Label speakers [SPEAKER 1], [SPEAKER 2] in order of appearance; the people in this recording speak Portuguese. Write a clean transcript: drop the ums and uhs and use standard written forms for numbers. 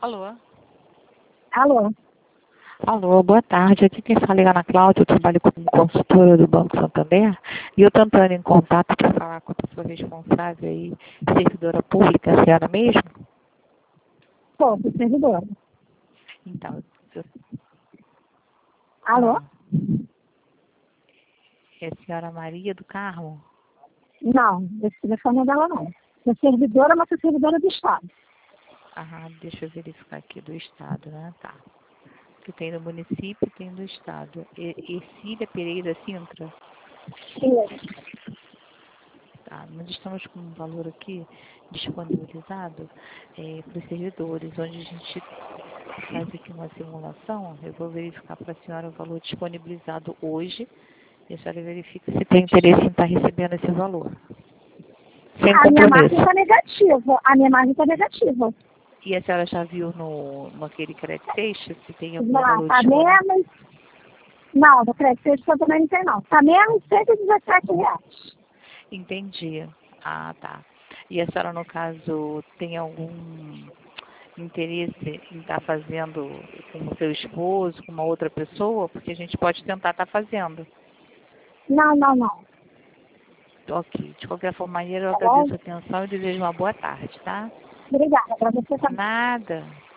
[SPEAKER 1] Alô?
[SPEAKER 2] Alô?
[SPEAKER 1] Alô, boa tarde. Aqui quem fala é Ana Cláudia, eu trabalho como consultora do Banco Santander e eu estou entrando em contato para falar com a pessoa responsável aí, servidora pública, a senhora mesmo?
[SPEAKER 2] Sou servidora.
[SPEAKER 1] Então,
[SPEAKER 2] Alô?
[SPEAKER 1] é a senhora Maria do Carmo?
[SPEAKER 2] Não, esse telefone é dela não. Sou servidora, mas sou servidora do Estado.
[SPEAKER 1] Ah, deixa eu verificar aqui do estado, né? Tá. Que tem no município e tem no estado. Ercília Pereira Sintra?
[SPEAKER 2] Sim.
[SPEAKER 1] Tá, nós estamos com um valor aqui disponibilizado para os servidores, onde a gente faz aqui uma simulação. Eu vou verificar para a senhora o valor disponibilizado hoje e a senhora verifica se tem interesse em estar recebendo esse valor. Sem
[SPEAKER 2] A minha margem
[SPEAKER 1] compromisso.
[SPEAKER 2] está negativa. A minha margem está negativa.
[SPEAKER 1] E a senhora já viu naquele crédito seixo se tem algum
[SPEAKER 2] Não,
[SPEAKER 1] valor
[SPEAKER 2] está
[SPEAKER 1] disponível?
[SPEAKER 2] menos... Não, do crédito eu também não tem não. Está menos R$ 117.
[SPEAKER 1] Entendi. Ah, tá. E a senhora, no caso, tem algum interesse em estar fazendo com o seu esposo, com uma outra pessoa? Porque a gente pode tentar estar fazendo.
[SPEAKER 2] Não, não, não.
[SPEAKER 1] Ok. De qualquer forma, eu
[SPEAKER 2] Tá bom?
[SPEAKER 1] agradeço a atenção e desejo uma boa tarde, tá?
[SPEAKER 2] Obrigada. Para você também.
[SPEAKER 1] Nada.